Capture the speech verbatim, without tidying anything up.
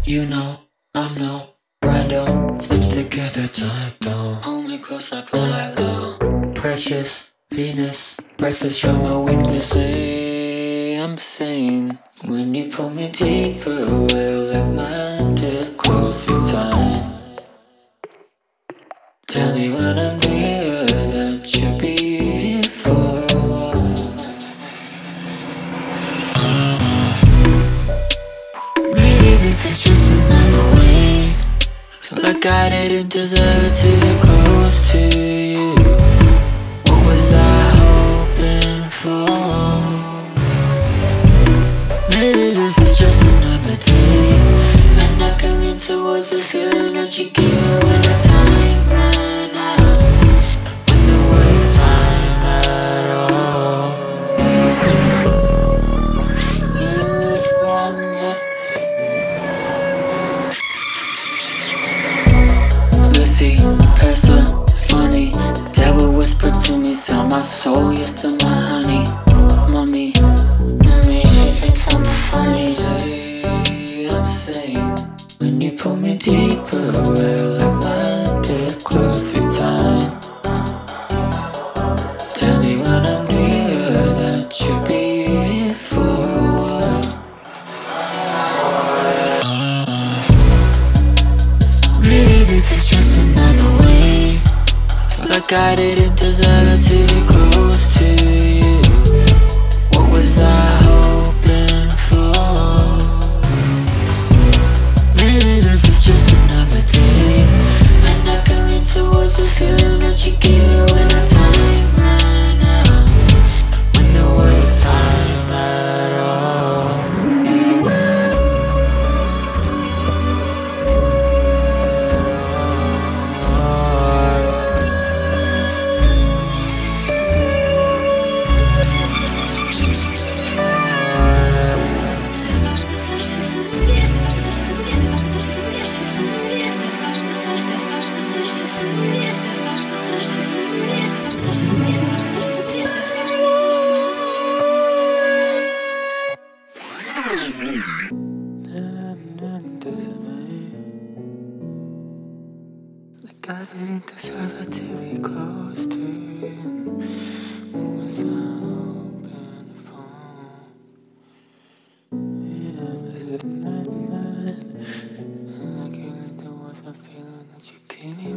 You know, I'm no random. Stitched together tight though. Hold me close like Lilo. Precious Venus, breakfast from my weakness. Say I'm sane when you pull me deeper. Well, like mine did close your time. Tell me when I'm near that you'll be here for a while. Maybe this is just another way. Like I didn't deserve to be close to you. What was I hoping for? Maybe this is just another day, and I can lean towards the feeling that you gave me when the time ran out. When there was time at all. Lucy, Persephone, devil whispered to me, sell my soul, yes to my honey. Mommy, mommy, she thinks I'm funny. Say I'm sane when you pull me deeper. Well, like mine did close your time. Tell me when I'm near that you'll be here for a while. Maybe this is just another way. Like I didn't deserve to be close to you. What was I hoping for? Maybe this is just another day, and I can lean towards the feeling that you gave me when the time ran out. When there was time at all. Like I didn't deserve to be close to you. What was I hoping for? Yeah, but at night, night, like you leaned towards the feeling that you gave me